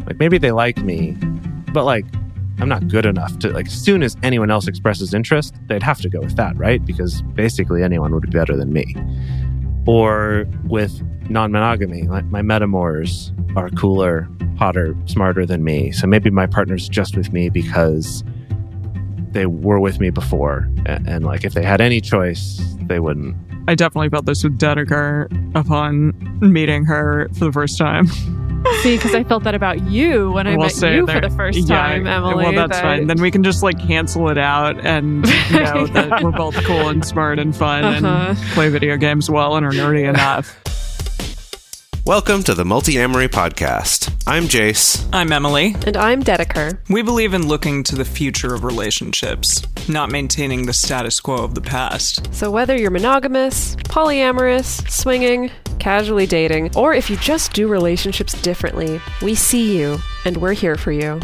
Like, maybe they like me, but like, I'm not good enough to, like, as soon as anyone else expresses interest, they'd have to go with that, right? Because basically anyone would be better than me. Or with non-monogamy, like my metamors are cooler, hotter, smarter than me. So maybe my partner's just with me because they were with me before. And like, if they had any choice, they wouldn't. I definitely felt this with Dedeker upon meeting her for the first time. See, because I felt that about you when I met you for the first time, Emily. Well, that's fine. Then we can just like cancel it out and know that we're both cool and smart and fun and play video games well and are nerdy enough. Welcome to the Multi-Amory Podcast. I'm Jace. I'm Emily. And I'm Dedeker. We believe in looking to the future of relationships, not maintaining the status quo of the past. So whether you're monogamous, polyamorous, swinging, casually dating, or if you just do relationships differently, we see you and we're here for you.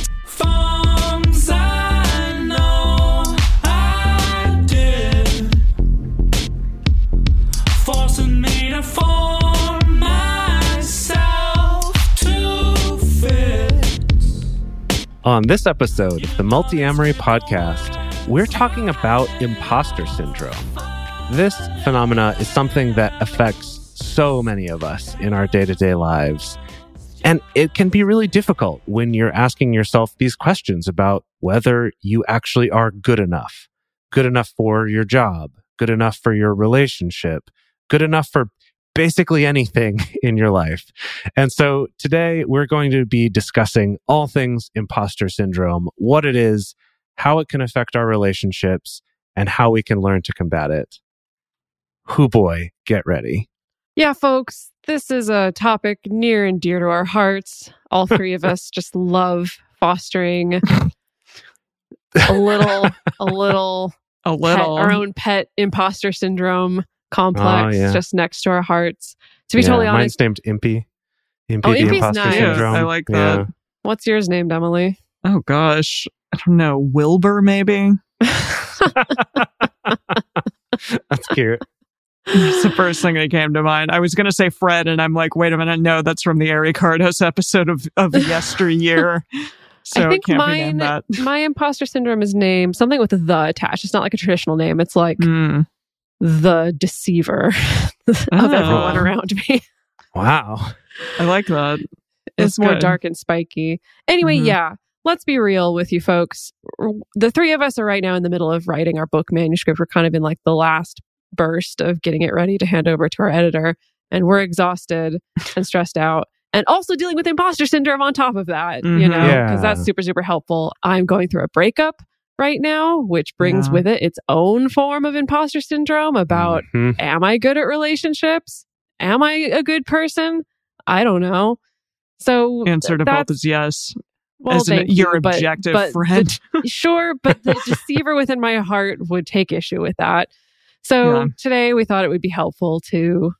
On this episode of the Multi-Amory Podcast, we're talking about imposter syndrome. This phenomena is something that affects so many of us in our day-to-day lives. And it can be really difficult when you're asking yourself these questions about whether you actually are good enough for your job, good enough for your relationship, good enough for basically anything in your life. And so today we're going to be discussing all things imposter syndrome, what it is, how it can affect our relationships, and how we can learn to combat it. Hoo boy, get ready. Yeah, folks, this is a topic near and dear to our hearts. All three of us just love fostering a little our own pet imposter syndrome complex just next to our hearts. To be totally honest, mine's named Impy. Impy's the imposter nice. syndrome. I like that. Yeah. What's yours named, Emily? Oh gosh, I don't know. Wilbur, maybe. That's cute. It's the first thing that came to mind. I was going to say Fred, and I'm like, wait a minute, no, that's from the Ari Cardos episode of yesteryear. So I think it can't be named that. My imposter syndrome is named something with the attached. It's not like a traditional name. It's like the deceiver of everyone around me. Wow. I like that. It's more dark and spiky. Anyway, let's be real with you folks. The three of us are right now in the middle of writing our book manuscript. We're kind of in like the last burst of getting it ready to hand over to our editor. And we're exhausted and stressed out. And also dealing with imposter syndrome on top of that, you know, because that's super, super helpful. I'm going through a breakup right now, which brings with it its own form of imposter syndrome about, am I good at relationships? Am I a good person? I don't know. So answer to both is yes. Well, your objective friend. Sure, but the deceiver within my heart would take issue with that. So today we thought it would be helpful to,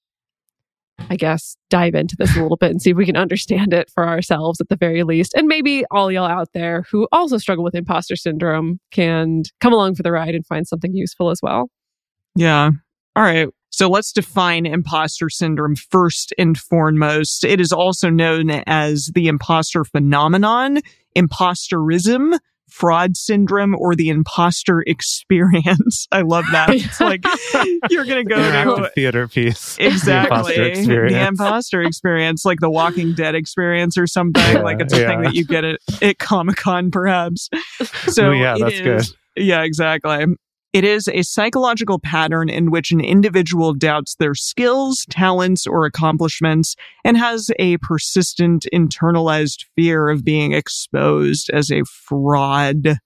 I guess, dive into this a little bit and see if we can understand it for ourselves at the very least. And maybe all y'all out there who also struggle with imposter syndrome can come along for the ride and find something useful as well. Yeah. All right. So let's define imposter syndrome first and foremost. It is also known as the imposter phenomenon, imposterism, fraud syndrome, or the imposter experience. I love that. It's like you're going to go to a theater piece. Exactly. The imposter experience, like the Walking Dead experience or something. Like it's a thing that you get at Comic-Con, perhaps. So that's good. Yeah, exactly. It is a psychological pattern in which an individual doubts their skills, talents, or accomplishments and has a persistent internalized fear of being exposed as a fraud.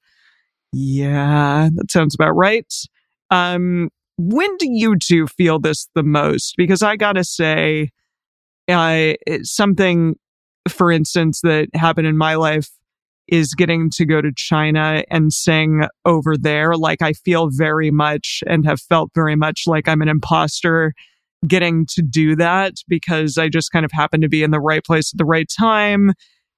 Yeah, that sounds about right. When do you two feel this the most? Because I gotta say, something, for instance, that happened in my life is getting to go to China and sing over there. Like, I feel very much and have felt very much like I'm an imposter getting to do that because I just kind of happened to be in the right place at the right time.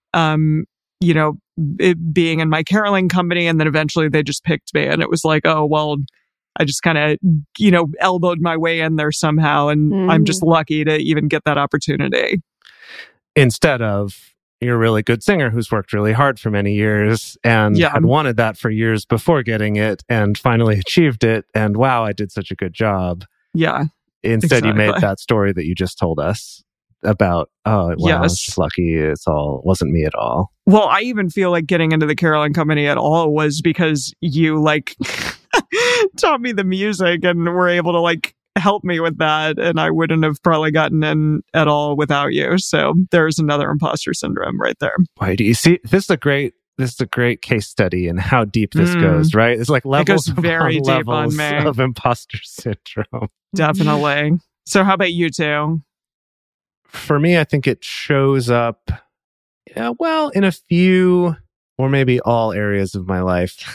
You know, it being in my caroling company, and then eventually they just picked me, and it was like, oh, well, I just kind of, elbowed my way in there somehow, and I'm just lucky to even get that opportunity. Instead of you're a really good singer who's worked really hard for many years and had wanted that for years before getting it and finally achieved it. And wow, I did such a good job. Yeah. Instead, you made that story that you just told us about, I was just lucky. Wasn't me at all. Well, I even feel like getting into the Carolyn Company at all was because you taught me the music and were able to help me with that. And I wouldn't have probably gotten in at all without you. So there's another imposter syndrome right there. Why do you see? This is a great case study in how deep this goes, right? It's like levels very deep levels on me. of imposter syndrome. Definitely. So how about you two? For me, I think it shows up, in a few or maybe all areas of my life.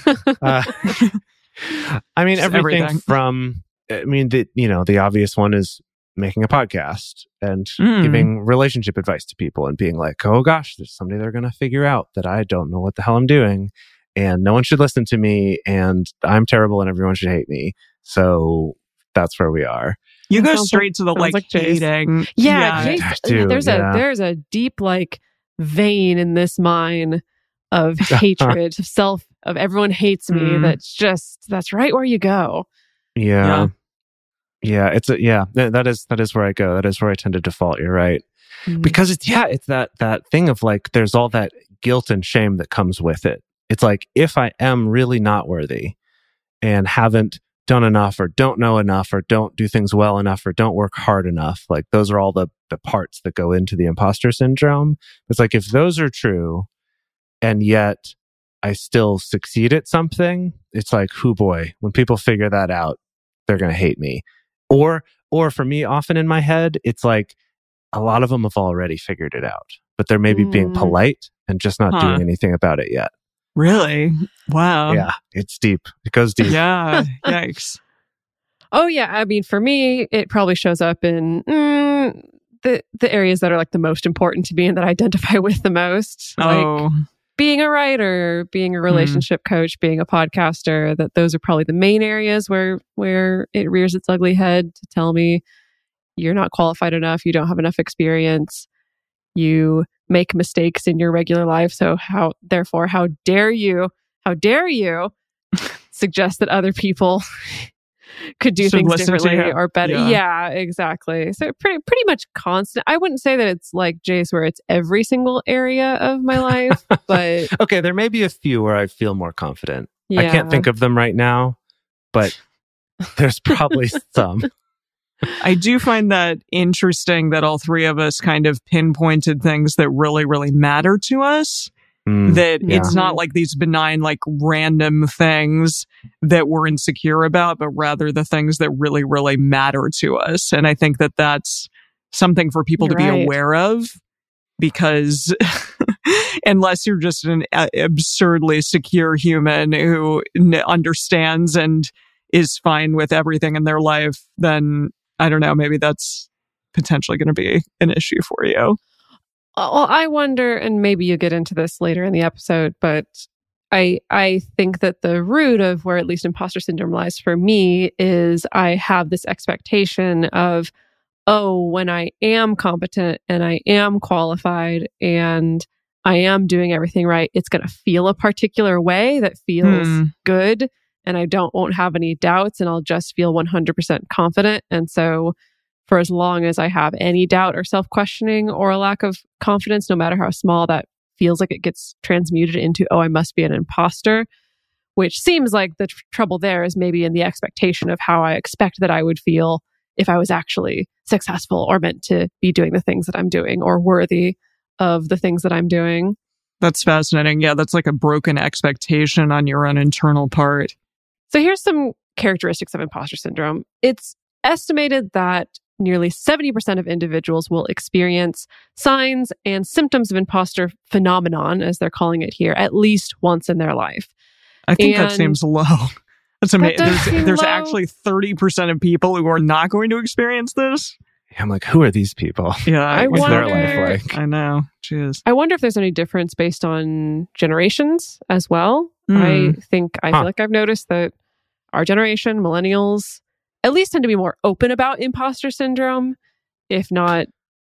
Everything from, the obvious one is making a podcast and giving relationship advice to people and being like, oh gosh, there's somebody they're going to figure out that I don't know what the hell I'm doing and no one should listen to me and I'm terrible and everyone should hate me. So that's where we are. You go straight to the hating. Yeah. There's a deep vein in this mine of hatred, of everyone hates me. That's right where you go. Yeah. That is where I go. That is where I tend to default. You're right. Because it's that thing of there's all that guilt and shame that comes with it. It's if I am really not worthy and haven't done enough or don't know enough or don't do things well enough or don't work hard enough, those are all the parts that go into the imposter syndrome. It's if those are true and yet I still succeed at something, it's hoo boy, when people figure that out, they're going to hate me. Or for me, often in my head, it's a lot of them have already figured it out, but they're maybe being polite and just not doing anything about it yet. Really? Wow. Yeah, it's deep. It goes deep. Yeah. Yikes. Oh, yeah. For me, it probably shows up in the areas that are the most important to me and that I identify with the most. Being a writer, being a relationship coach, being a podcaster, that those are probably the main areas where it rears its ugly head to tell me you're not qualified enough, you don't have enough experience, you make mistakes in your regular life. So how dare you suggest that other people could do things differently or better. Yeah, exactly. So pretty much constant. I wouldn't say that it's like Jace where it's every single area of my life, but okay, there may be a few where I feel more confident. Yeah. I can't think of them right now, but there's probably some. I do find that interesting that all three of us kind of pinpointed things that really, really matter to us. That it's not these benign, random things that we're insecure about, but rather the things that really, really matter to us. And I think that that's something for people to be aware of, because unless you're just an absurdly secure human who understands and is fine with everything in their life, then I don't know, maybe that's potentially going to be an issue for you. Well, I wonder, and maybe you get into this later in the episode, but I think that the root of where at least imposter syndrome lies for me is I have this expectation of, when I am competent and I am qualified and I am doing everything right, it's going to feel a particular way that feels good, and I won't have any doubts, and I'll just feel 100% confident. And so for as long as I have any doubt or self-questioning or a lack of confidence, no matter how small, that feels like it gets transmuted into, I must be an imposter, which seems like the trouble there is maybe in the expectation of how I expect that I would feel if I was actually successful or meant to be doing the things that I'm doing or worthy of the things that I'm doing. That's fascinating. Yeah, that's like a broken expectation on your own internal part. So here's some characteristics of imposter syndrome. It's estimated that nearly 70% of individuals will experience signs and symptoms of imposter phenomenon, as they're calling it here, at least once in their life. I think that seems low. That's amazing. There's low. Actually 30% of people who are not going to experience this. I'm like, who are these people? Yeah, what's their life like? I know. Jeez. I wonder if there's any difference based on generations as well. I feel like I've noticed that our generation, millennials, at least tend to be more open about imposter syndrome, if not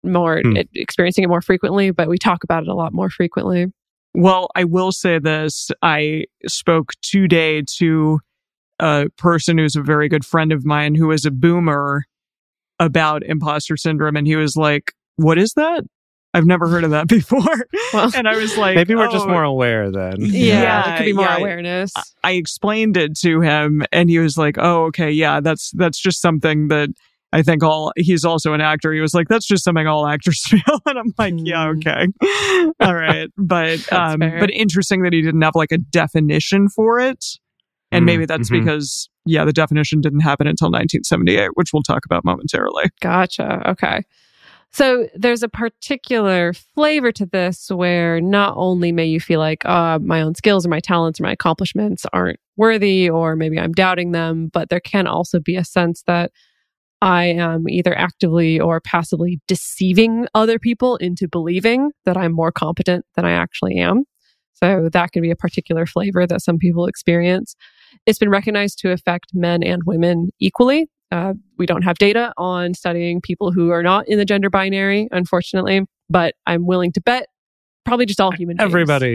experiencing it more frequently, but we talk about it a lot more frequently. Well, I will say this. I spoke today to a person who's a very good friend of mine who is a boomer about imposter syndrome. And he was like, what is that? I've never heard of that before. Well, and I was like, maybe we're just more aware then. Yeah, there could be more awareness. I explained it to him and he was like, oh, okay, yeah, that's just something that I think he's also an actor. He was like, that's just something all actors feel. And I'm like, yeah, okay. All right. But interesting that he didn't have like a definition for it. And maybe that's because, the definition didn't happen until 1978, which we'll talk about momentarily. Gotcha. Okay. So there's a particular flavor to this where not only may you feel like my own skills or my talents or my accomplishments aren't worthy, or maybe I'm doubting them, but there can also be a sense that I am either actively or passively deceiving other people into believing that I'm more competent than I actually am. So that can be a particular flavor that some people experience. It's been recognized to affect men and women equally. We don't have data on studying people who are not in the gender binary, unfortunately, but I'm willing to bet probably just all human beings.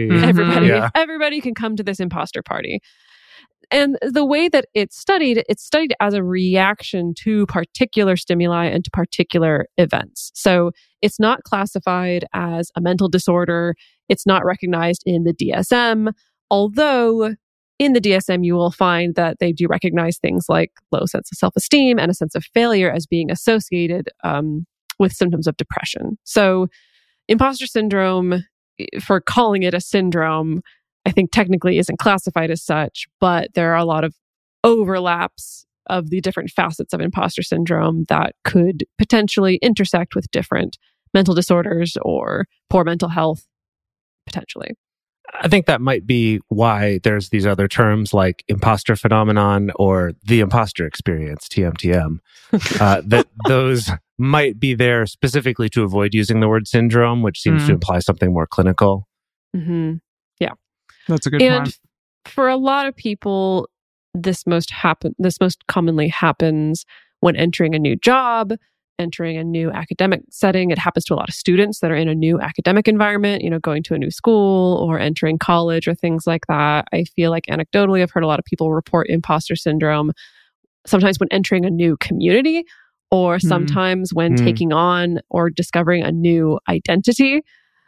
Everybody can come to this imposter party. And the way that it's studied as a reaction to particular stimuli and to particular events. So it's not classified as a mental disorder. It's not recognized in the DSM, although in the DSM, you will find that they do recognize things like low sense of self-esteem and a sense of failure as being associated with symptoms of depression. So imposter syndrome, for calling it a syndrome, I think technically isn't classified as such, but there are a lot of overlaps of the different facets of imposter syndrome that could potentially intersect with different mental disorders or poor mental health, potentially. I think that might be why there's these other terms like imposter phenomenon or the imposter experience, TMTM, that those might be there specifically to avoid using the word syndrome, which seems to imply something more clinical. Mm-hmm. Yeah. That's a good point. And for a lot of people, this most commonly happens when entering a new job, entering a new academic setting. It happens to a lot of students that are in a new academic environment, going to a new school or entering college or things like that. I feel like anecdotally, I've heard a lot of people report imposter syndrome sometimes when entering a new community or sometimes when taking on or discovering a new identity.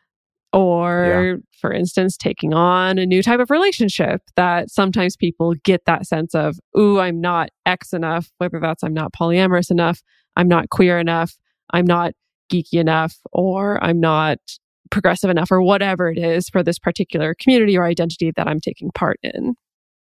Or, for instance, taking on a new type of relationship that sometimes people get that sense of, ooh, I'm not X enough, whether that's I'm not polyamorous enough, I'm not queer enough, I'm not geeky enough, or I'm not progressive enough, or whatever it is for this particular community or identity that I'm taking part in.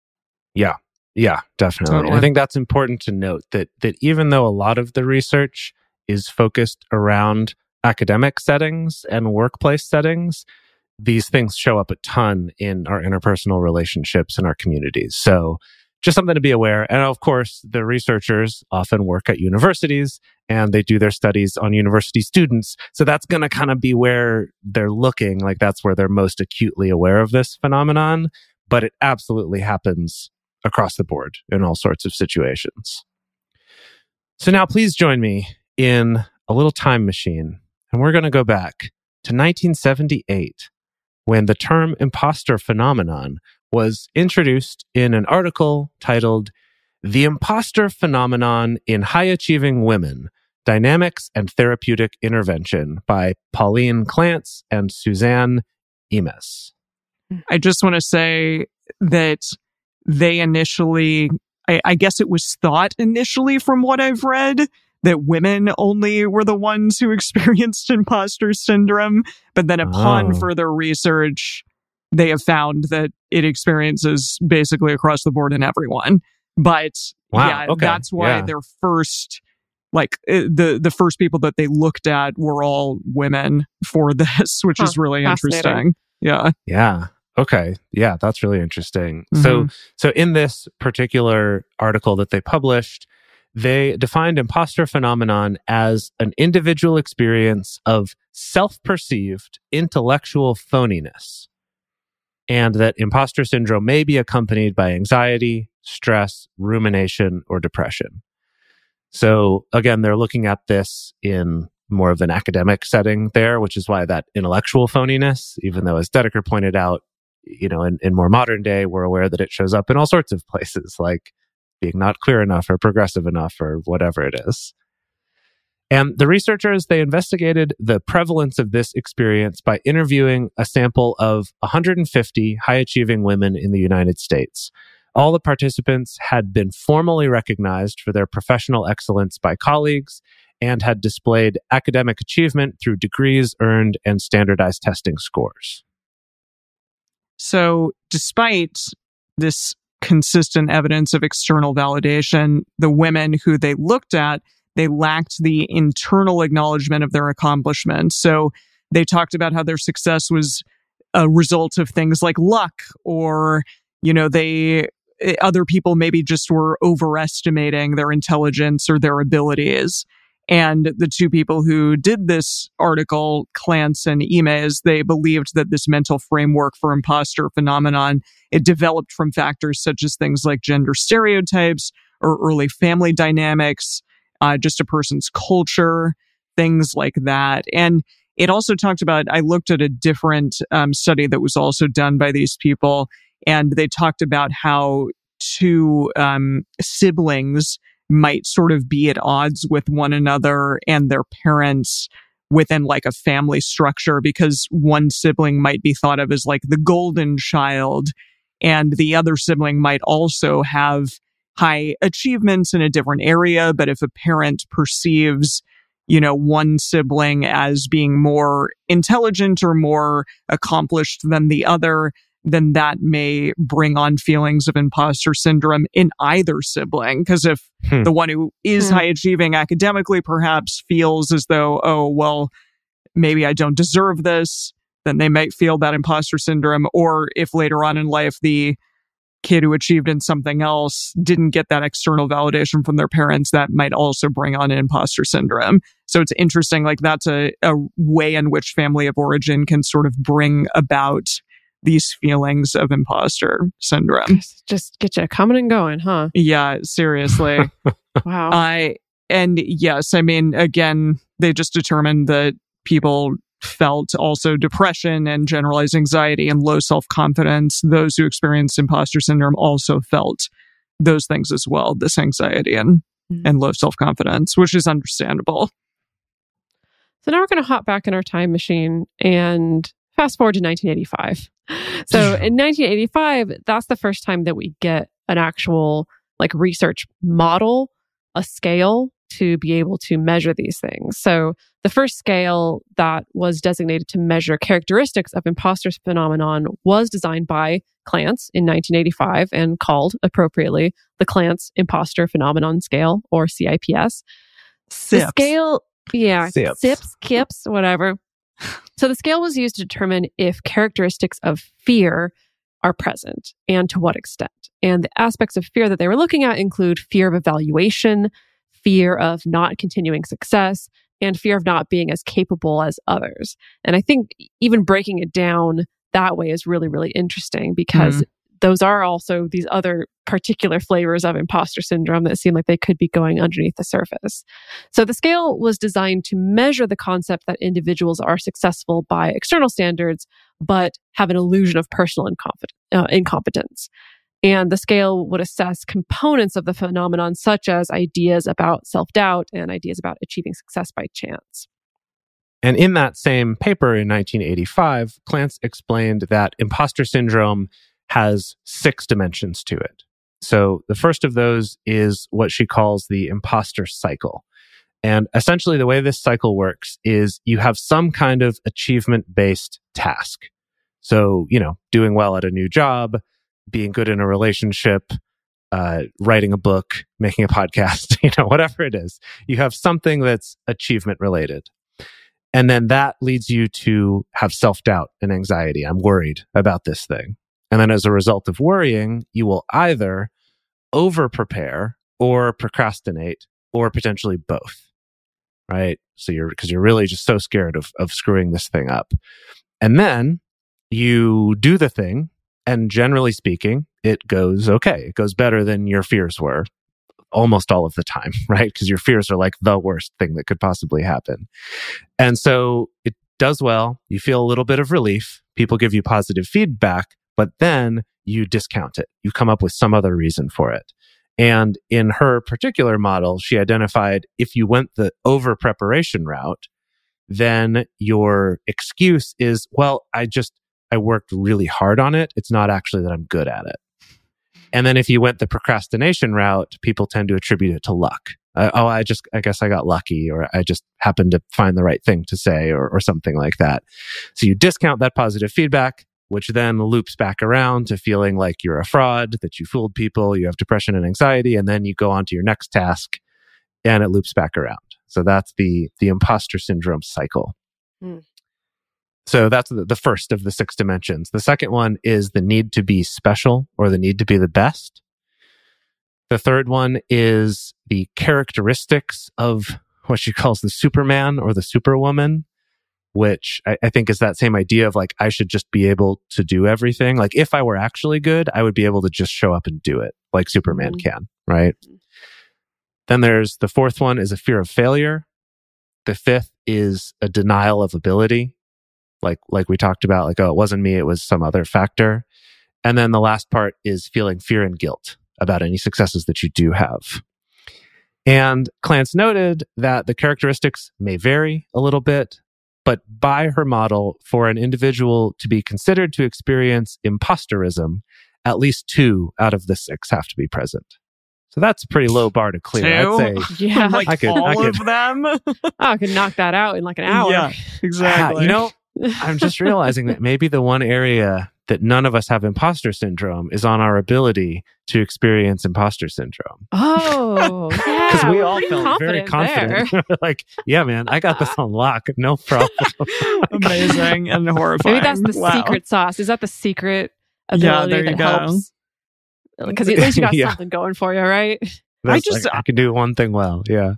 Yeah, definitely. Totally. I think that's important to note that even though a lot of the research is focused around academic settings and workplace settings, these things show up a ton in our interpersonal relationships in our communities. So just something to be aware. And of course, the researchers often work at universities and they do their studies on university students. So that's going to kind of be where they're looking, like that's where they're most acutely aware of this phenomenon. But it absolutely happens across the board in all sorts of situations. So now please join me in a little time machine. And we're going to go back to 1978, when the term imposter phenomenon was introduced in an article titled The Imposter Phenomenon in High-Achieving Women, Dynamics and Therapeutic Intervention by Pauline Clance and Suzanne Imes. I just want to say that they initially, I guess it was thought initially from what I've read, that women only were the ones who experienced imposter syndrome. But then upon further research, they have found that it experiences basically across the board in everyone. But that's why their first, the first people that they looked at were all women for this, which is really interesting. Yeah. Okay. Yeah, that's really interesting. So in this particular article that they published, they defined imposter phenomenon as an individual experience of self-perceived intellectual phoniness, and that imposter syndrome may be accompanied by anxiety, stress, rumination, or depression. So again, they're looking at this in more of an academic setting there, which is why that intellectual phoniness, even though, as Dedeker pointed out, in more modern day, we're aware that it shows up in all sorts of places, like being not clear enough or progressive enough or whatever it is. And the researchers, they investigated the prevalence of this experience by interviewing a sample of 150 high-achieving women in the United States. All the participants had been formally recognized for their professional excellence by colleagues and had displayed academic achievement through degrees earned and standardized testing scores. So, despite this consistent evidence of external validation, the women who they looked at, they lacked the internal acknowledgement of their accomplishments. So they talked about how their success was a result of things like luck, or, other people maybe just were overestimating their intelligence or their abilities. And the two people who did this article, Clance and Imes, they believed that this mental framework for imposter phenomenon, it developed from factors such as things like gender stereotypes or early family dynamics, just a person's culture, things like that. And it also talked about, I looked at a different study that was also done by these people, and they talked about how two siblings might sort of be at odds with one another and their parents within like a family structure, because one sibling might be thought of as like the golden child, and the other sibling might also have high achievements in a different area. But if a parent perceives, one sibling as being more intelligent or more accomplished than the other, then that may bring on feelings of imposter syndrome in either sibling. Because if the one who is high achieving academically perhaps feels as though, oh, well, maybe I don't deserve this, then they might feel that imposter syndrome. Or if later on in life, the kid who achieved in something else didn't get that external validation from their parents, that might also bring on imposter syndrome. So it's interesting, like that's a way in which family of origin can sort of bring about these feelings of imposter syndrome. Just get you coming and going, huh? Yeah, seriously. Wow. And yes, I mean, again, they just determined that people felt also depression and generalized anxiety and low self-confidence. Those who experienced imposter syndrome also felt those things as well, this anxiety and low self-confidence, which is understandable. So now we're going to hop back in our time machine and fast forward to 1985. So in 1985, that's the first time that we get an actual like research model, a scale to be able to measure these things. So the first scale that was designated to measure characteristics of imposter phenomenon was designed by Clance in 1985 and called appropriately the Clance Imposter Phenomenon Scale, or CIPS. The scale, SIPS, KIPS, whatever. So the scale was used to determine if characteristics of fear are present and to what extent. And the aspects of fear that they were looking at include fear of evaluation, fear of not continuing success, and fear of not being as capable as others. And I think even breaking it down that way is really, really interesting, because those are also these other particular flavors of imposter syndrome that seem like they could be going underneath the surface. So the scale was designed to measure the concept that individuals are successful by external standards, but have an illusion of personal incompetence. And the scale would assess components of the phenomenon, such as ideas about self-doubt and ideas about achieving success by chance. And in that same paper in 1985, Clance explained that imposter syndrome has 6 dimensions to it. So the first of those is what she calls the imposter cycle. And essentially the way this cycle works is you have some kind of achievement-based task. So, doing well at a new job, being good in a relationship, writing a book, making a podcast, whatever it is. You have something that's achievement related. And then that leads you to have self-doubt and anxiety. I'm worried about this thing. And then as a result of worrying, you will either over-prepare or procrastinate, or potentially both, right? So because you're really just so scared of screwing this thing up. And then you do the thing, and generally speaking, it goes okay. It goes better than your fears were. almost all of the time, right? Because your fears are like the worst thing that could possibly happen. And so it does well. You feel a little bit of relief. People give you positive feedback, but then you discount it. You come up with some other reason for it. And in her particular model, she identified if you went the over preparation route, then your excuse is, well, I worked really hard on it. It's not actually that I'm good at it. And then if you went the procrastination route, people tend to attribute it to luck. I guess I got lucky, or I just happened to find the right thing to say, or something like that. So you discount that positive feedback, which then loops back around to feeling like you're a fraud, that you fooled people, you have depression and anxiety, and then you go on to your next task and it loops back around. So that's the imposter syndrome cycle. Mm. So that's the first of the 6 dimensions. The second one is the need to be special, or the need to be the best. The third one is the characteristics of what she calls the Superman or the Superwoman, which I think is that same idea of like, I should just be able to do everything. Like if I were actually good, I would be able to just show up and do it like Superman can, right? Then there's the fourth one is a fear of failure. The fifth is a denial of ability. Like we talked about, like, oh, it wasn't me, it was some other factor. And then the last part is feeling fear and guilt about any successes that you do have. And Clance noted that the characteristics may vary a little bit, but by her model, for an individual to be considered to experience imposterism, at least 2 out of the 6 have to be present. So that's a pretty low bar to clear. 2? I'd say, yeah, like I could, of them. I could knock that out in like an hour. Yeah, exactly. I'm just realizing that maybe the one area that none of us have imposter syndrome is on our ability to experience imposter syndrome. Oh, yeah. Because we all felt very confident. Like, yeah, man, I got this on lock. No problem. Amazing and horrifying. Maybe that's the secret sauce. Is that the secret ability that helps? Because at least you got something going for you, right? I can do one thing well. Yeah.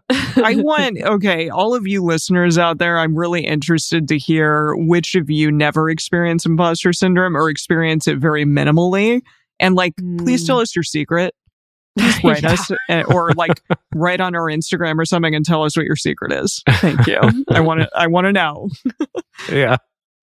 All of you listeners out there, I'm really interested to hear which of you never experience imposter syndrome or experience it very minimally. And please tell us your secret. Just write us or write on our Instagram or something and tell us what your secret is. Thank you. I want to know. Yeah.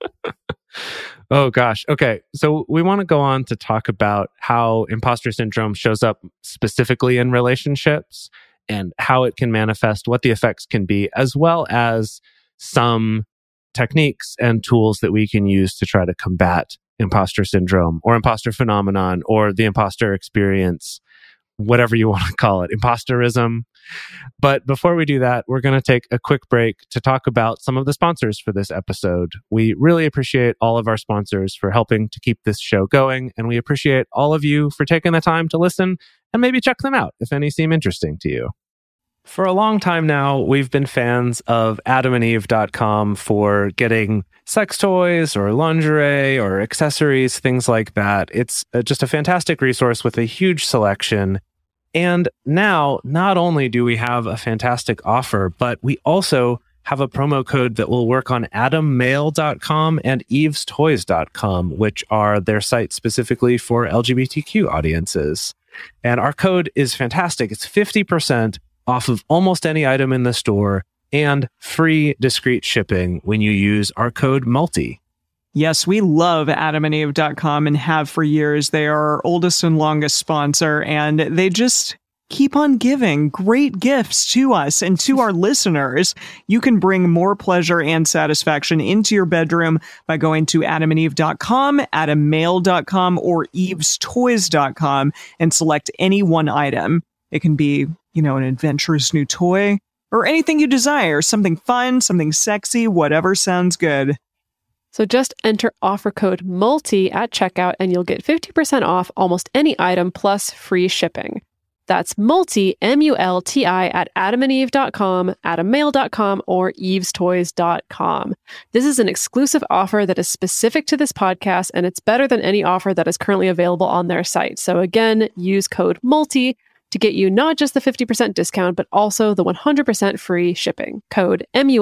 Oh, gosh. Okay. So we want to go on to talk about how imposter syndrome shows up specifically in relationships and how it can manifest, what the effects can be, as well as some techniques and tools that we can use to try to combat imposter syndrome or imposter phenomenon or the imposter experience, whatever you want to call it, imposterism. But before we do that, we're going to take a quick break to talk about some of the sponsors for this episode. We really appreciate all of our sponsors for helping to keep this show going, and we appreciate all of you for taking the time to listen and maybe check them out if any seem interesting to you. For a long time now, we've been fans of AdamandEve.com for getting sex toys or lingerie or accessories, things like that. It's just a fantastic resource with a huge selection. And now, not only do we have a fantastic offer, but we also have a promo code that will work on AdamMail.com and EvesToys.com, which are their sites specifically for LGBTQ audiences. And our code is fantastic. It's 50% off of almost any item in the store and free discreet shipping when you use our code MULTI. Yes, we love AdamandEve.com and have for years. They are our oldest and longest sponsor, and they just keep on giving great gifts to us and to our listeners. You can bring more pleasure and satisfaction into your bedroom by going to AdamandEve.com, AdamMail.com, or EvesToys.com and select any one item. It can be, an adventurous new toy or anything you desire, something fun, something sexy, whatever sounds good. So just enter offer code MULTI at checkout and you'll get 50% off almost any item plus free shipping. That's MULTI, M-U-L-T-I, at AdamandEve.com, AdamMail.com, or EvesToys.com. This is an exclusive offer that is specific to this podcast, and it's better than any offer that is currently available on their site. So again, use code MULTI to get you not just the 50% discount, but also the 100% free shipping. Code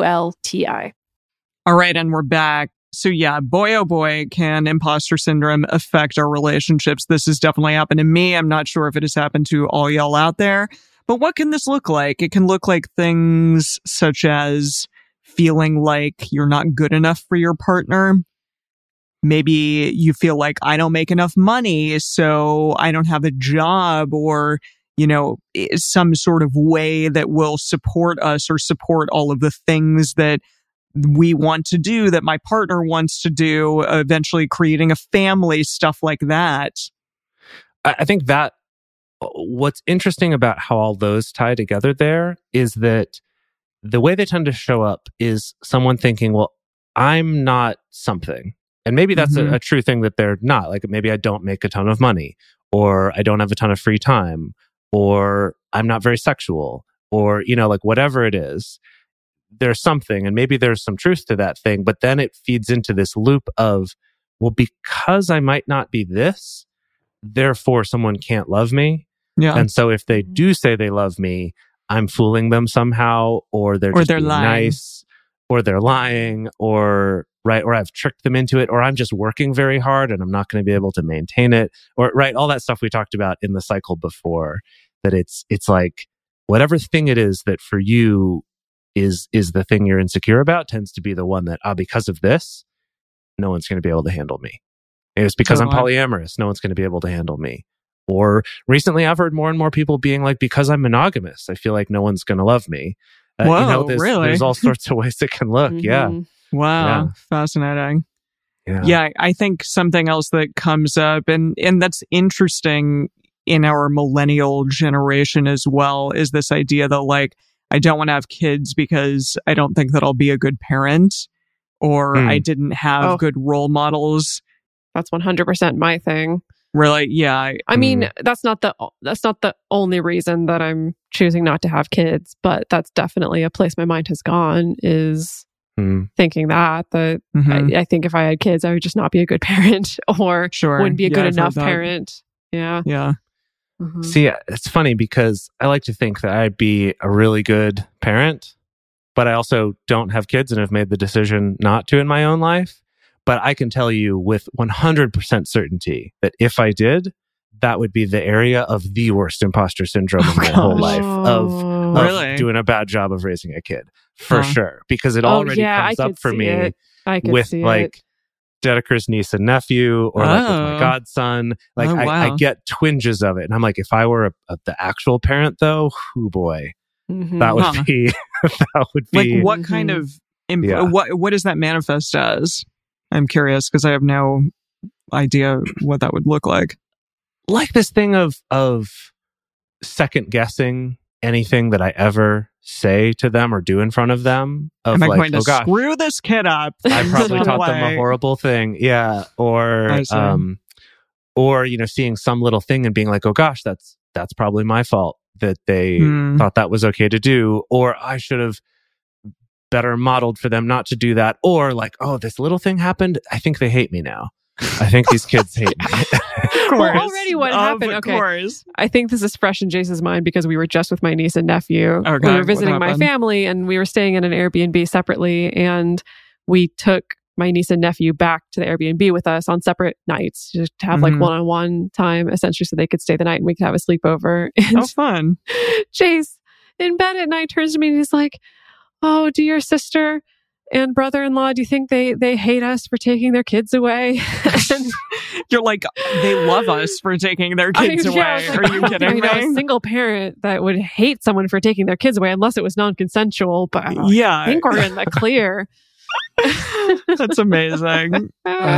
MULTI. All right, and we're back. So yeah, boy, oh boy, can imposter syndrome affect our relationships. This has definitely happened to me. I'm not sure if it has happened to all y'all out there, But what can this look like? It can look like things such as feeling like you're not good enough for your partner. Maybe you feel like I don't make enough money, so I don't have a job, or, some sort of way that will support us or support all of the things that we want to do, that my partner wants to do, eventually creating a family, stuff like that. I think that what's interesting about how all those tie together there is that the way they tend to show up is someone thinking, well, I'm not something. And maybe that's a true thing that they're not. Like maybe I don't make a ton of money, or I don't have a ton of free time, or I'm not very sexual, or, like whatever it is, there's something. And maybe there's some truth to that thing. But then it feeds into this loop of, well, because I might not be this, therefore someone can't love me. Yeah. And so if they do say they love me, I'm fooling them somehow, or they're just being nice, or they're lying, or I've tricked them into it, or I'm just working very hard and I'm not going to be able to maintain it, or all that stuff we talked about in the cycle before, that it's like whatever thing it is that for you is the thing you're insecure about tends to be the one that, because of this, no one's going to be able to handle me. It's because I'm polyamorous, no one's going to be able to handle me. Or recently I've heard more and more people being like, because I'm monogamous, I feel like no one's going to love me. Whoa, really? There's all sorts of ways it can look. Yeah. Wow. Yeah. Fascinating. Yeah. I think something else that comes up, and that's interesting in our millennial generation as well, is this idea that like, I don't want to have kids because I don't think that I'll be a good parent, or I didn't have good role models. That's 100% my thing. Really? Yeah. I mean, that's not the only reason that I'm choosing not to have kids, but that's definitely a place my mind has gone, is thinking that I think if I had kids, I would just not be a good parent, or wouldn't be a good enough parent. Yeah. Yeah. Mm-hmm. See, it's funny because I like to think that I'd be a really good parent, but I also don't have kids and have made the decision not to in my own life. But I can tell you with 100% certainty that if I did, that would be the area of the worst imposter syndrome in my whole life of really doing a bad job of raising a kid, for sure. Because it already comes up for me with like Dedeker's niece and nephew, or like with my godson. Like I get twinges of it. And I'm like, if I were the actual parent though, oh boy, that would be, that would be. Like what kind of, what does that manifest as? I'm curious because I have no idea what that would look like. Like this thing of second guessing anything that I ever say to them or do in front of them. Am I going to screw this kid up? I probably taught them a horrible thing. Yeah. Or seeing some little thing and being like, oh gosh, that's probably my fault that they thought that was okay to do. Or I should have better modeled for them not to do that. Or like, oh, this little thing happened. I think they hate me now. I think these kids hate me. Well, already what happened? Okay. I think this is fresh in Jace's mind because we were just with my niece and nephew. Okay, we were visiting my family and we were staying in an Airbnb separately, and we took my niece and nephew back to the Airbnb with us on separate nights just to have like one-on-one time, essentially, so they could stay the night and we could have a sleepover. And oh, fun. Jace in bed at night turns to me and he's like, oh, do your sister and brother-in-law, do you think they hate us for taking their kids away? And you're like, they love us for taking their kids away. Like, are you kidding me? A single parent that would hate someone for taking their kids away unless it was non-consensual, but I think we're in the clear. That's amazing.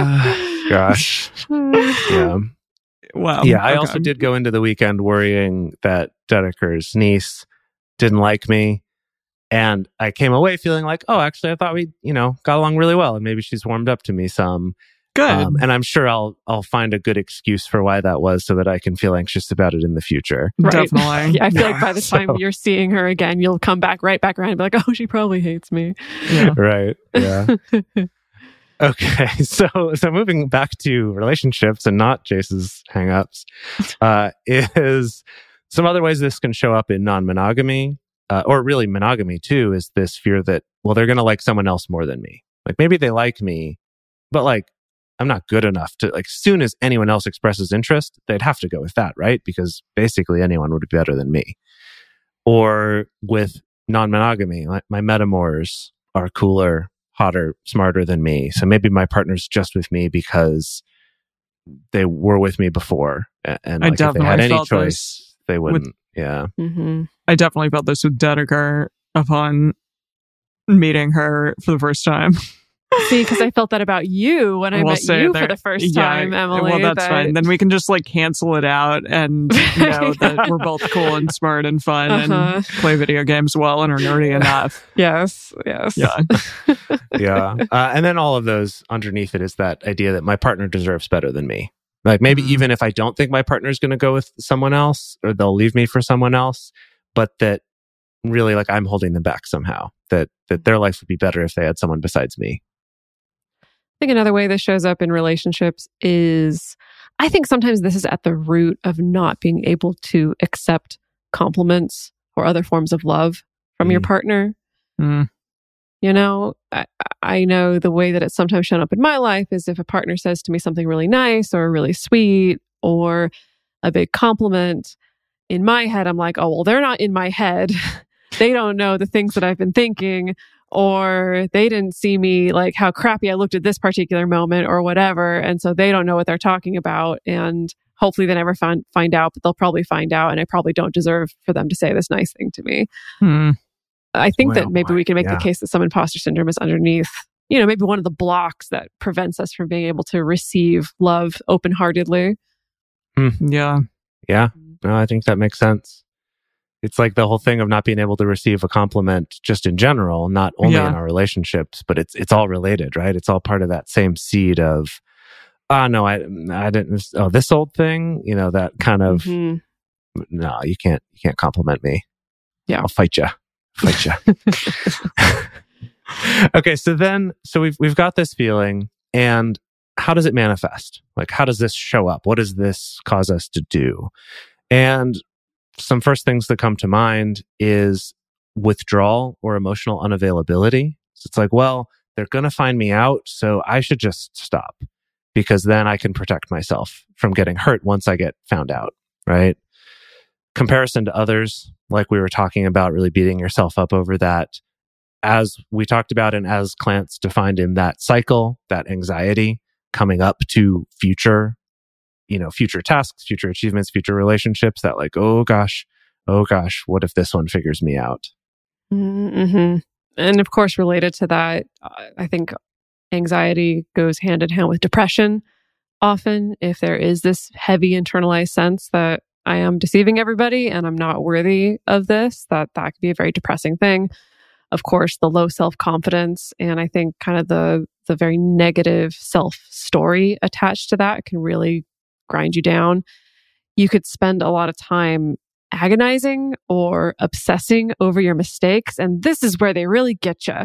Gosh. Yeah. Wow. Yeah, I also did go into the weekend worrying that Dedeker's niece didn't like me. And I came away feeling like, oh, actually, I thought we, got along really well. And maybe she's warmed up to me some. Good. And I'm sure I'll find a good excuse for why that was so that I can feel anxious about it in the future. Right. Definitely. I feel like by the time you're seeing her again, you'll come back right back around and be like, oh, she probably hates me. Yeah. Right. Yeah. Okay. So moving back to relationships and not Jace's hangups, is some other ways this can show up in non-monogamy. Or really monogamy too, is this fear that, well, they're going to like someone else more than me. Like maybe they like me, but like I'm not good enough to, like, as soon as anyone else expresses interest, they'd have to go with that, right? Because basically anyone would be better than me. Or with non-monogamy, like my metamors are cooler, hotter, smarter than me. So maybe my partner's just with me because they were with me before. And like if they had any choice, they wouldn't. I definitely felt this with Dedeker upon meeting her for the first time. See, because I felt that about you when I met you for the first time, Emily. Well, that's fine. Then we can just like cancel it out and know that we're both cool and smart and fun and play video games well and are nerdy enough. Yes. Yeah. Yeah. And then all of those underneath it is that idea that my partner deserves better than me. Like maybe even if I don't think my partner is going to go with someone else or they'll leave me for someone else, but that really like I'm holding them back somehow, that their life would be better if they had someone besides me. I think another way this shows up in relationships is, I think sometimes this is at the root of not being able to accept compliments or other forms of love from your partner. You know, I know the way that it's sometimes shown up in my life is if a partner says to me something really nice or really sweet or a big compliment, in my head, I'm like, oh, well, they're not in my head. They don't know the things that I've been thinking, or they didn't see me like how crappy I looked at this particular moment or whatever. And so they don't know what they're talking about. And hopefully they never find out, but they'll probably find out. And I probably don't deserve for them to say this nice thing to me. I think that maybe we can make the case that some imposter syndrome is underneath, you know, maybe one of the blocks that prevents us from being able to receive love open-heartedly. Yeah. Yeah. No, I think that makes sense. It's like the whole thing of not being able to receive a compliment just in general, not only in our relationships, but it's all related, right? It's all part of that same seed of, no, I didn't, this old thing, you know, that kind of, no, you can't compliment me. Yeah. I'll fight you. Okay. So we've got this feeling, and how does it manifest? Like, how does this show up? What does this cause us to do? And some first things that come to mind is withdrawal or emotional unavailability. So it's like, well, they're going to find me out, so I should just stop because then I can protect myself from getting hurt once I get found out, right? Comparison to others, like we were talking about, really beating yourself up over that. As we talked about and as Clance defined in that cycle, that anxiety coming up to future tasks, future achievements, future relationships, that like, oh gosh, what if this one figures me out? And of course, related to that, I think anxiety goes hand in hand with depression. Often, if there is this heavy internalized sense that I am deceiving everybody and I'm not worthy of this, that could be a very depressing thing. Of course, the low self-confidence and I think kind of the very negative self-story attached to that can really grind you down. You could spend a lot of time agonizing or obsessing over your mistakes. And this is where they really get you.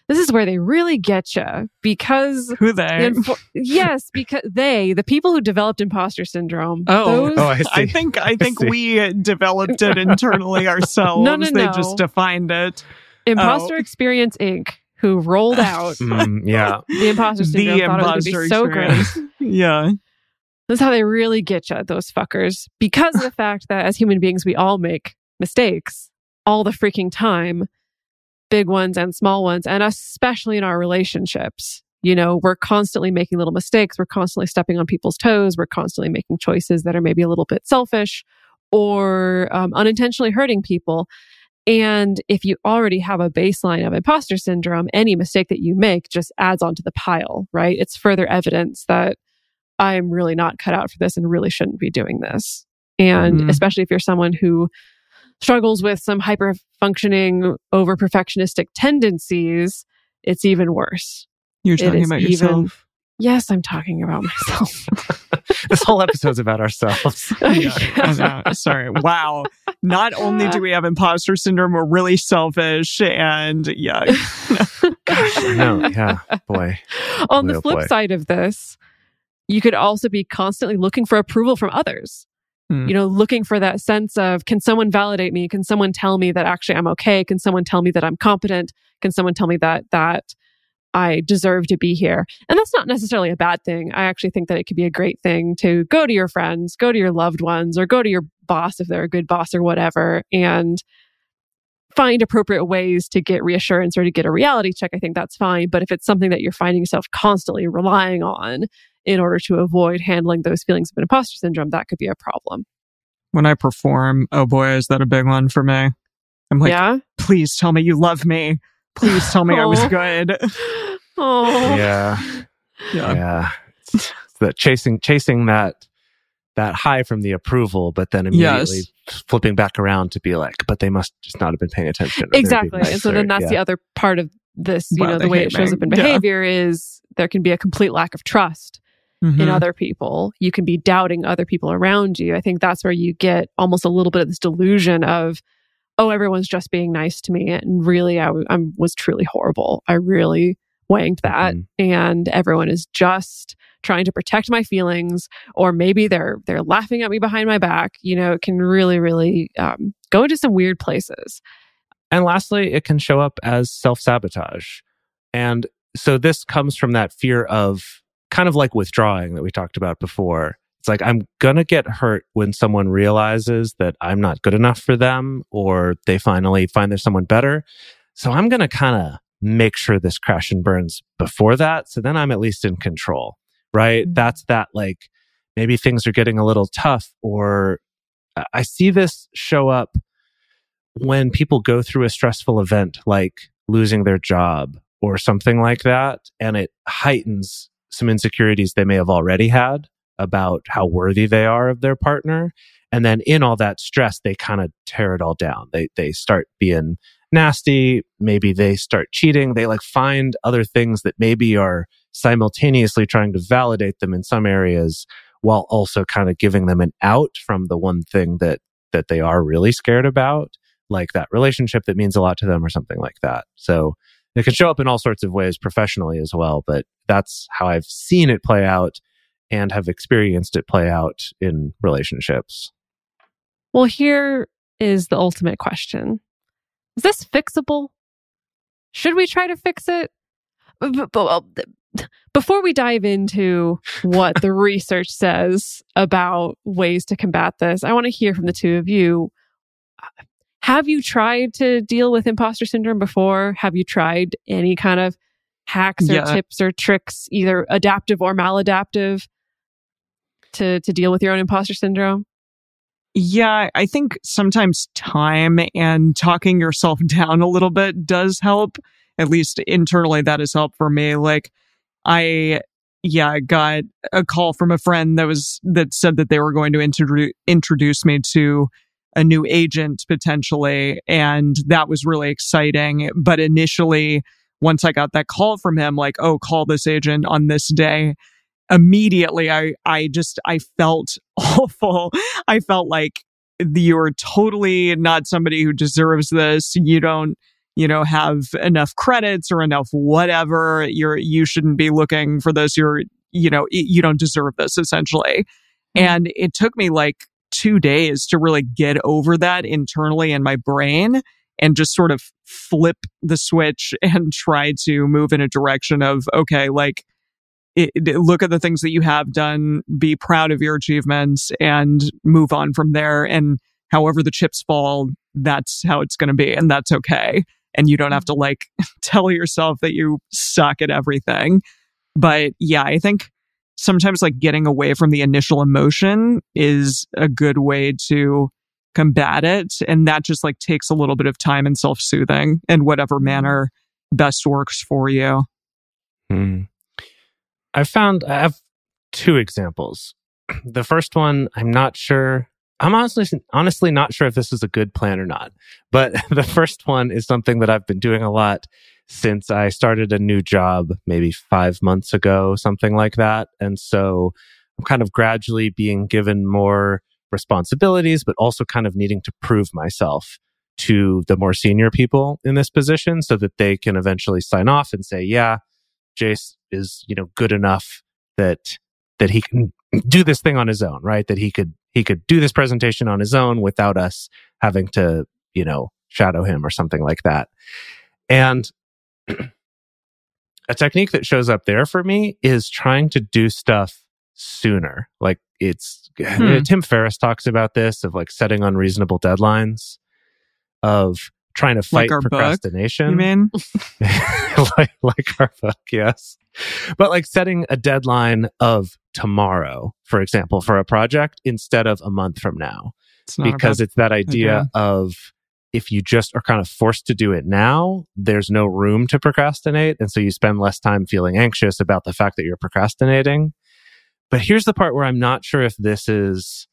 Because who they? Yes, because the people who developed imposter syndrome. I think we developed it internally ourselves. No. They just defined it. Imposter Experience Inc., who rolled out the imposter syndrome, thought it was going to be so great. Yeah. This is how they really get you, those fuckers. Because of the fact that as human beings, we all make mistakes all the freaking time, big ones and small ones, and especially in our relationships. You know, we're constantly making little mistakes. We're constantly stepping on people's toes. We're constantly making choices that are maybe a little bit selfish or unintentionally hurting people. And if you already have a baseline of imposter syndrome, any mistake that you make just adds onto the pile, right? It's further evidence that I'm really not cut out for this and really shouldn't be doing this. And especially if you're someone who struggles with some hyper-functioning, over-perfectionistic tendencies, it's even worse. You're talking about yourself? Yes, I'm talking about myself. This whole episode's about ourselves. Sorry. Wow. Not only do we have imposter syndrome, we're really selfish and Gosh, no, yeah, boy. On the flip side of this, you could also be constantly looking for approval from others. You know, looking for that sense of, can someone validate me? Can someone tell me that actually I'm okay? Can someone tell me that I'm competent? Can someone tell me that I deserve to be here? And that's not necessarily a bad thing. I actually think that it could be a great thing to go to your friends, go to your loved ones, or go to your boss if they're a good boss or whatever, and find appropriate ways to get reassurance or to get a reality check, I think that's fine. But if it's something that you're finding yourself constantly relying on in order to avoid handling those feelings of imposter syndrome, that could be a problem. When I perform, oh boy, is that a big one for me. I'm like, please tell me you love me. Please tell me I was good. Oh. Yeah. It's that chasing that high from the approval, but then immediately flipping back around to be like, but they must just not have been paying attention. Exactly. And so then that's the other part of this, the way it shows up in behavior is there can be a complete lack of trust in other people. You can be doubting other people around you. I think that's where you get almost a little bit of this delusion of, oh, everyone's just being nice to me. And really, I was truly horrible. I really wanged that. And everyone is just trying to protect my feelings, or maybe they're laughing at me behind my back. It can really, really go into some weird places. And lastly, it can show up as self-sabotage. And so this comes from that fear of kind of like withdrawing that we talked about before. It's like, I'm going to get hurt when someone realizes that I'm not good enough for them, or they finally find there's someone better. So I'm going to kind of make sure this crash and burns before that. So then I'm at least in control, right? That's that, like, maybe things are getting a little tough, or I see this show up when people go through a stressful event like losing their job or something like that, and it heightens some insecurities they may have already had about how worthy they are of their partner. And then in all that stress, they kind of tear it all down. They start being nasty. Maybe they start cheating. They find other things that maybe are simultaneously trying to validate them in some areas, while also kind of giving them an out from the one thing that they are really scared about, like that relationship that means a lot to them or something like that. So it can show up in all sorts of ways professionally as well, but that's how I've seen it play out and have experienced it play out in relationships. Well, here is the ultimate question. Is this fixable? Should we try to fix it? Before we dive into what the research says about ways to combat this, I want to hear from the two of you. Have you tried to deal with imposter syndrome before? Have you tried any kind of hacks or tips or tricks, either adaptive or maladaptive, to deal with your own imposter syndrome? Yeah, I think sometimes time and talking yourself down a little bit does help. At least internally, that has helped for me. Like, I got a call from a friend that said that they were going to introduce me to a new agent potentially, and that was really exciting. But initially, once I got that call from him, like, oh, call this agent on this day, immediately I felt awful. I felt like you're totally not somebody who deserves this. You don't, have enough credits or enough whatever. You shouldn't be looking for this. You don't deserve this, essentially. And it took me like 2 days to really get over that internally in my brain and just sort of flip the switch and try to move in a direction of, okay, like, look at the things that you have done, be proud of your achievements, and move on from there. And however the chips fall, that's how it's going to be. And that's okay. And you don't have to tell yourself that you suck at everything. But yeah, I think sometimes getting away from the initial emotion is a good way to combat it. And that just takes a little bit of time and self-soothing in whatever manner best works for you. I have two examples. The first one, I'm not sure. I'm honestly not sure if this is a good plan or not. But the first one is something that I've been doing a lot since I started a new job maybe 5 months ago, something like that. And so I'm kind of gradually being given more responsibilities, but also kind of needing to prove myself to the more senior people in this position so that they can eventually sign off and say, yeah, Jace is, good enough that he can do this thing on his own, right? That he could do this presentation on his own without us having to, shadow him or something like that. And a technique that shows up there for me is trying to do stuff sooner. Like Tim Ferriss talks about this, of setting unreasonable deadlines, of trying to fight Like our book, procrastination. you mean? like our book, yes. But like setting a deadline of tomorrow, for example, for a project instead of a month from now. Because it's that idea of if you just are kind of forced to do it now, there's no room to procrastinate. And so you spend less time feeling anxious about the fact that you're procrastinating. But here's the part where I'm not sure if this is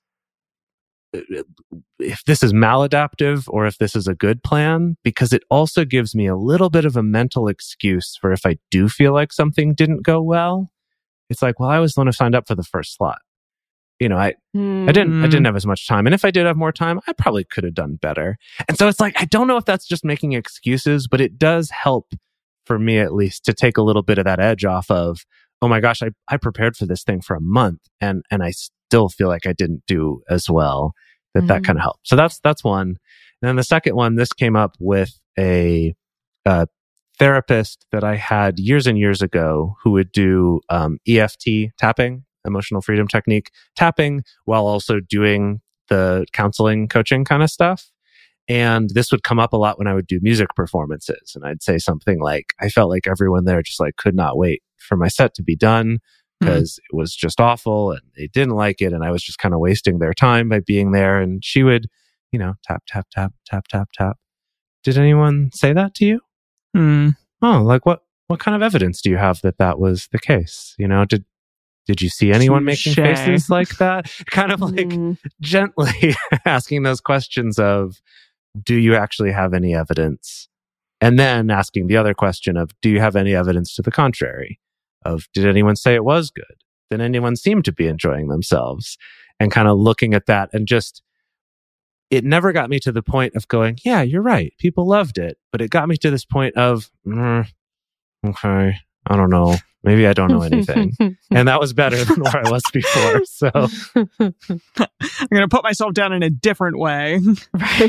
maladaptive or if this is a good plan, because it also gives me a little bit of a mental excuse for if I do feel like something didn't go well. It's like, well, I was the one who signed up for the first slot. You know, I didn't have as much time. And if I did have more time, I probably could have done better. And so it's like, I don't know if that's just making excuses, but it does help for me at least to take a little bit of that edge off of, oh my gosh, I prepared for this thing for a month and I still feel like I didn't do as well. That kind of helped. So that's one. And then the second one, this came up with a therapist that I had years and years ago who would do EFT tapping, emotional freedom technique tapping, while also doing the counseling coaching kind of stuff. And this would come up a lot when I would do music performances. And I'd say something like, I felt like everyone there just like could not wait for my set to be done because it was just awful and they didn't like it. And I was just kind of wasting their time by being there. And she would, you know, tap, tap, tap, tap, tap, tap. Did anyone say that to you? Oh, like what kind of evidence do you have that was the case? You know, did you see anyone making faces like that? Kind of like gently asking those questions of, do you actually have any evidence? And then asking the other question of, do you have any evidence to the contrary? Of, did anyone say it was good? Did anyone seem to be enjoying themselves? And kind of looking at that and just, it never got me to the point of going, yeah, you're right, people loved it. But it got me to this point of, okay, I don't know. Maybe I don't know anything. And that was better than where I was before. So I'm going to put myself down in a different way. Right.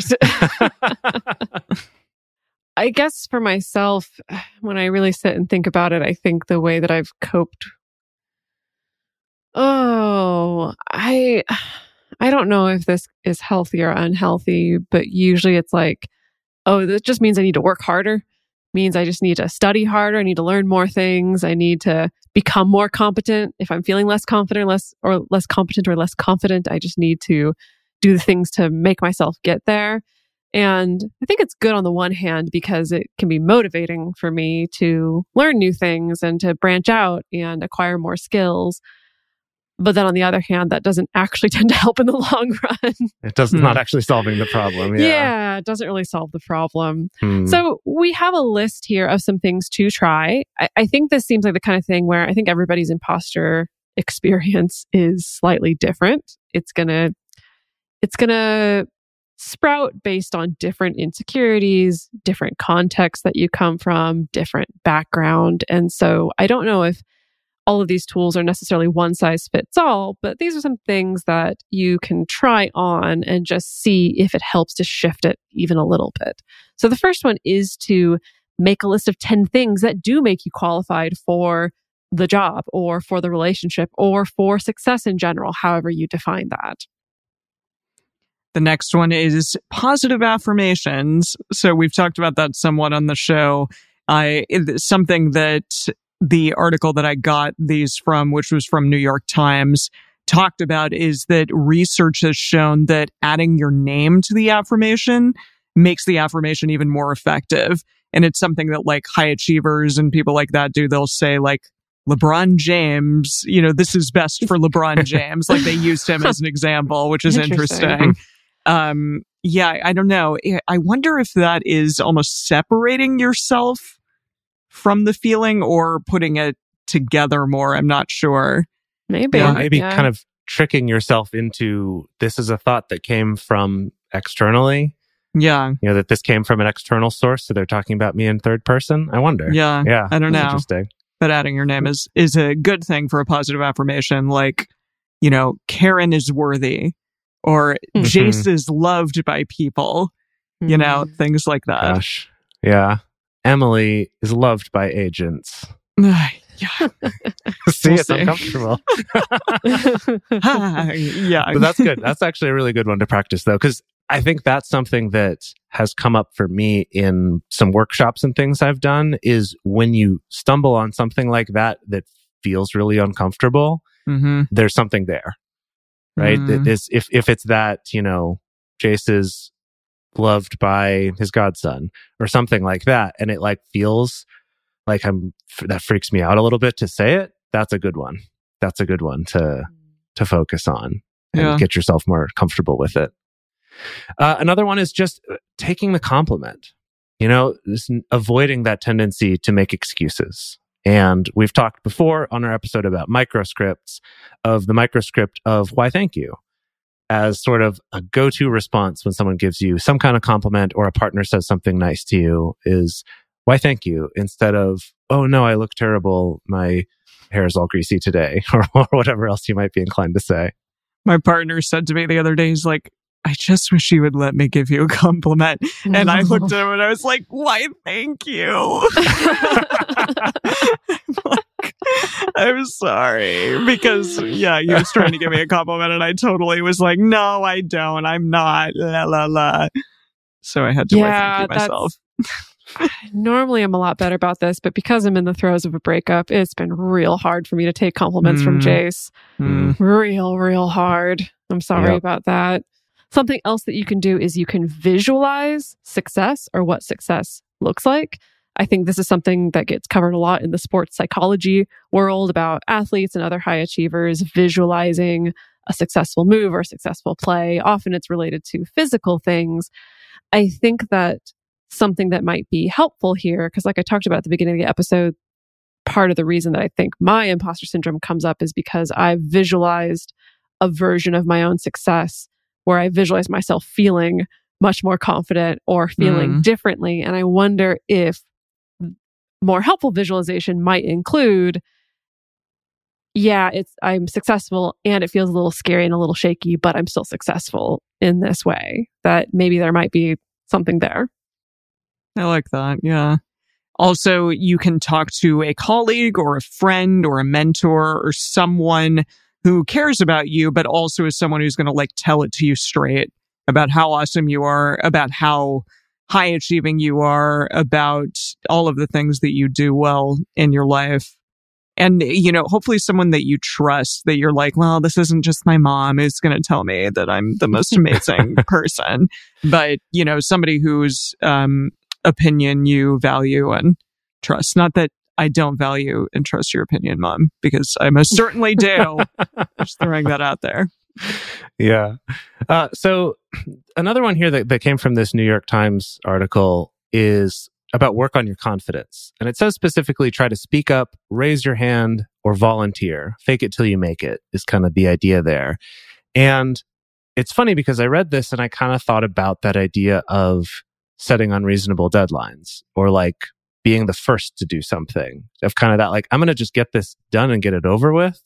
I guess for myself, when I really sit and think about it, I think the way that I've coped. I don't know if this is healthy or unhealthy, but usually it's like, oh, this just means I need to work harder. Means I just need to study harder. I need to learn more things. I need to become more competent. If I'm feeling less confident, less confident, I just need to do the things to make myself get there. And I think it's good on the one hand because it can be motivating for me to learn new things and to branch out and acquire more skills. But then on the other hand, that doesn't actually tend to help in the long run. It's not actually solving the problem. Yeah, it doesn't really solve the problem. So we have a list here of some things to try. I think this seems like the kind of thing where I think everybody's imposter experience is slightly different. It's gonna sprout based on different insecurities, different contexts that you come from, different background. And so I don't know if all of these tools are necessarily one size fits all, but these are some things that you can try on and just see if it helps to shift it even a little bit. So the first one is to make a list of 10 things that do make you qualified for the job or for the relationship or for success in general, however you define that. The next one is positive affirmations. So we've talked about that somewhat on the show. Something that the article that I got these from, which was from New York Times, talked about is that research has shown that adding your name to the affirmation makes the affirmation even more effective. And it's something that like high achievers and people like that do. They'll say like, LeBron James, you know, this is best for LeBron James. Like they used him as an example, which is interesting. Yeah, I don't know. I wonder if that is almost separating yourself from the feeling or putting it together more. I'm not sure. Maybe. Yeah, maybe kind of tricking yourself into this is a thought that came from externally. Yeah. You know, that this came from an external source. So they're talking about me in third person. I wonder. Yeah. I don't know. Interesting. But adding your name is a good thing for a positive affirmation. Like, you know, Karen is worthy or Jace is loved by people, you know, things like that. Gosh. Yeah. Emily is loved by agents. Yeah. See, it's uncomfortable. Yeah. But that's good. That's actually a really good one to practice, though, because I think that's something that has come up for me in some workshops and things I've done, is when you stumble on something like that feels really uncomfortable, there's something there, right? If it's that, Jace is loved by his godson or something like that, and it like feels like that freaks me out a little bit to say it, that's a good one. That's a good one to focus on and get yourself more comfortable with it. Another one is just taking the compliment, just avoiding that tendency to make excuses. And we've talked before on our episode about microscripts, of the microscript of why thank you as sort of a go-to response when someone gives you some kind of compliment or a partner says something nice to you is why thank you, instead of, oh no, I look terrible, my hair is all greasy today, or whatever else you might be inclined to say. My partner said to me the other day, he's like, I just wish you would let me give you a compliment. And I looked at him and I was like, why, thank you. I'm sorry. Because, he was trying to give me a compliment and I totally was like, no, I don't. I'm not. La, la, la. So I had to thank you myself. Normally I'm a lot better about this, but because I'm in the throes of a breakup, it's been real hard for me to take compliments from Jace. Real hard. I'm sorry about that. Something else that you can do is you can visualize success or what success looks like. I think this is something that gets covered a lot in the sports psychology world about athletes and other high achievers visualizing a successful move or a successful play. Often it's related to physical things. I think that something that might be helpful here, because like I talked about at the beginning of the episode, part of the reason that I think my imposter syndrome comes up is because I've visualized a version of my own success where I visualize myself feeling much more confident or feeling differently. And I wonder if more helpful visualization might include, I'm successful and it feels a little scary and a little shaky, but I'm still successful in this way. That maybe there might be something there. I like that. Yeah. Also, you can talk to a colleague or a friend or a mentor or someone who cares about you, but also is someone who's going to tell it to you straight about how awesome you are, about how high achieving you are, about all of the things that you do well in your life. And, hopefully someone that you trust, that you're like, well, this isn't just my mom who's going to tell me that I'm the most amazing person, but, somebody whose opinion you value and trust. Not that I don't value and trust your opinion, Mom, because I most certainly do. Just throwing that out there. Yeah. So another one here that came from this New York Times article is about work on your confidence. And it says specifically, try to speak up, raise your hand, or volunteer. Fake it till you make it is kind of the idea there. And it's funny because I read this and I kind of thought about that idea of setting unreasonable deadlines, or being the first to do something, of kind of that, I'm going to just get this done and get it over with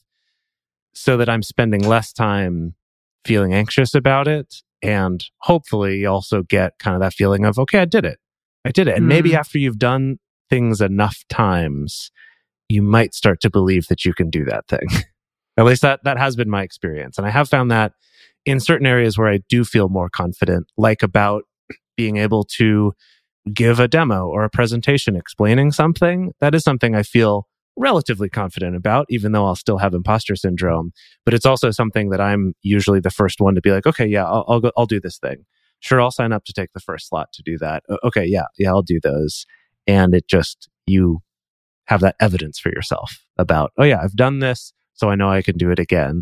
so that I'm spending less time feeling anxious about it. And hopefully also get kind of that feeling of, okay, I did it. And maybe after you've done things enough times, you might start to believe that you can do that thing. At least that has been my experience. And I have found that in certain areas where I do feel more confident, like about being able to give a demo or a presentation explaining something, that is something I feel relatively confident about, even though I'll still have imposter syndrome. But it's also something that I'm usually the first one to be like, okay, yeah, I'll do this thing. Sure, I'll sign up to take the first slot to do that. Okay, yeah, I'll do those. And it just, you have that evidence for yourself about, oh yeah, I've done this, so I know I can do it again.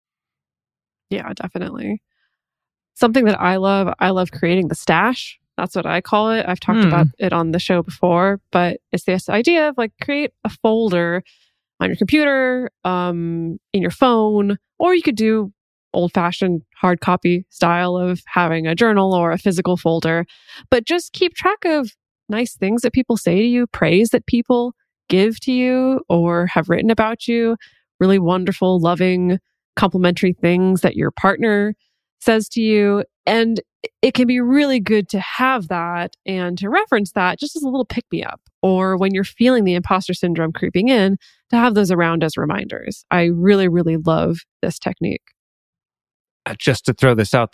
Yeah, definitely. Something that I love creating the stash. That's what I call it. I've talked about it on the show before, but it's this idea of create a folder on your computer, in your phone, or you could do old-fashioned hard copy style of having a journal or a physical folder, but just keep track of nice things that people say to you, praise that people give to you or have written about you, really wonderful, loving, complimentary things that your partner says to you. And it can be really good to have that and to reference that just as a little pick-me-up, or when you're feeling the imposter syndrome creeping in, to have those around as reminders. I really, really love this technique. Just to throw this out there,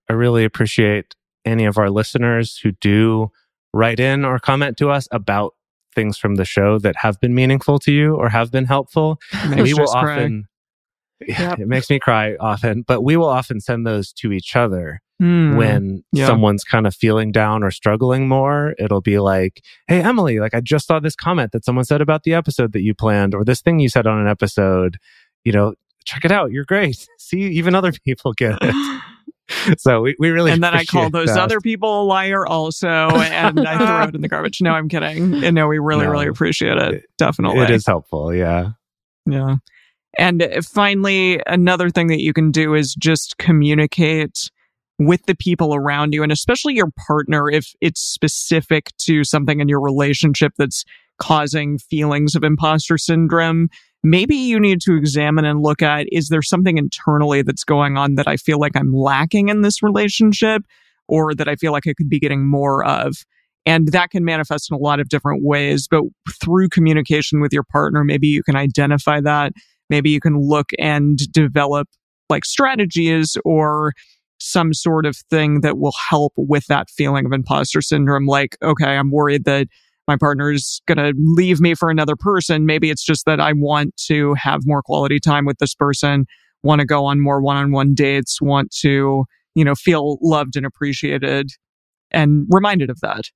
I really appreciate any of our listeners who do write in or comment to us about things from the show that have been meaningful to you or have been helpful. We will often, it makes me cry often, but we will often send those to each other when someone's kind of feeling down or struggling more. It'll be like, hey, Emily, like I just saw this comment that someone said about the episode that you planned, or this thing you said on an episode, check it out. You're great. See, even other people get it. So we really and then I call those other people a liar also, and I throw it in the garbage. No, I'm kidding. And no, we really appreciate it. Definitely. It is helpful. Yeah. Yeah. And finally, another thing that you can do is just communicate with the people around you, and especially your partner if it's specific to something in your relationship that's causing feelings of imposter syndrome. Maybe you need to examine and look at, is there something internally that's going on that I feel like I'm lacking in this relationship, or that I feel like I could be getting more of? And that can manifest in a lot of different ways, but through communication with your partner, maybe you can identify that. Maybe you can look and develop like strategies or some sort of thing that will help with that feeling of imposter syndrome. Like, okay, I'm worried that my partner's going to leave me for another person. Maybe it's just that I want to have more quality time with this person, want to go on more one-on-one dates, want to, feel loved and appreciated and reminded of that.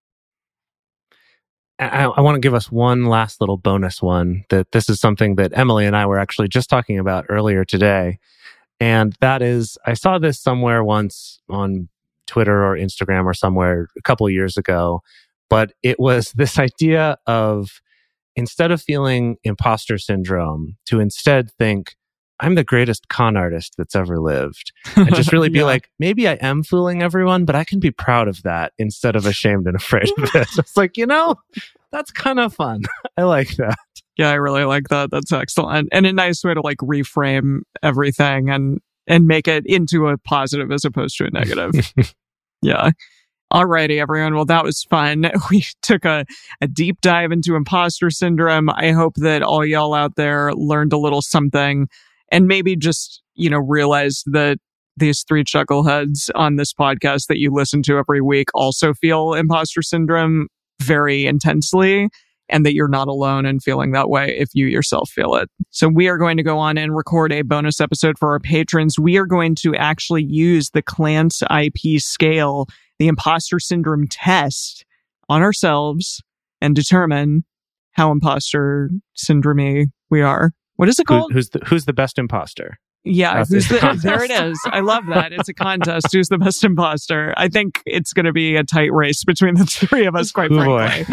I want to give us one last little bonus one, that this is something that Emily and I were actually just talking about earlier today. And that is, I saw this somewhere once on Twitter or Instagram or somewhere a couple of years ago, but it was this idea of, instead of feeling imposter syndrome, to instead think, I'm the greatest con artist that's ever lived. And just really be like, maybe I am fooling everyone, but I can be proud of that instead of ashamed and afraid of it. It's like, that's kind of fun. I like that. Yeah, I really like that. That's excellent. And a nice way to like reframe everything and make it into a positive as opposed to a negative. Yeah. Alrighty, everyone. Well, that was fun. We took a deep dive into imposter syndrome. I hope that all y'all out there learned a little something, and maybe just, realized that these three chuckleheads on this podcast that you listen to every week also feel imposter syndrome very intensely, and that you're not alone in feeling that way if you yourself feel it. So we are going to go on and record a bonus episode for our patrons. We are going to actually use the Clance IP scale, the imposter syndrome test, on ourselves and determine how imposter syndrome-y we are. What is it called? Who's the best imposter? Yeah, there it is. I love that. It's a contest. Who's the best imposter? I think it's going to be a tight race between the three of us, quite frankly.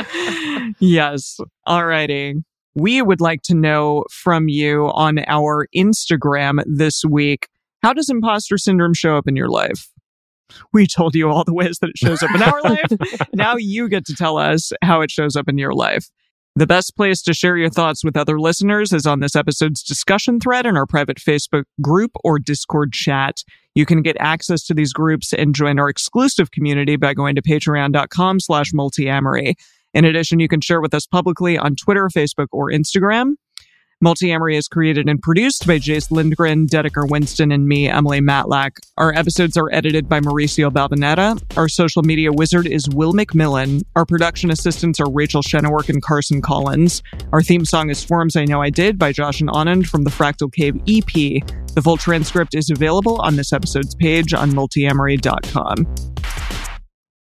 Yes. Alrighty. We would like to know from you on our Instagram this week, how does imposter syndrome show up in your life? We told you all the ways that it shows up in our life. Now you get to tell us how it shows up in your life. The best place to share your thoughts with other listeners is on this episode's discussion thread in our private Facebook group or Discord chat. You can get access to these groups and join our exclusive community by going to patreon.com/multiamory. In addition, you can share with us publicly on Twitter, Facebook, or Instagram. Multiamory is created and produced by Jace Lindgren, Dedeker Winston, and me, Emily Matlack. Our episodes are edited by Mauricio Balvanera. Our social media wizard is Will McMillan. Our production assistants are Rachel Shenowork and Carson Collins. Our theme song is Forms I Know I Did by Josh and Anand from the Fractal Cave EP. The full transcript is available on this episode's page on multiamory.com.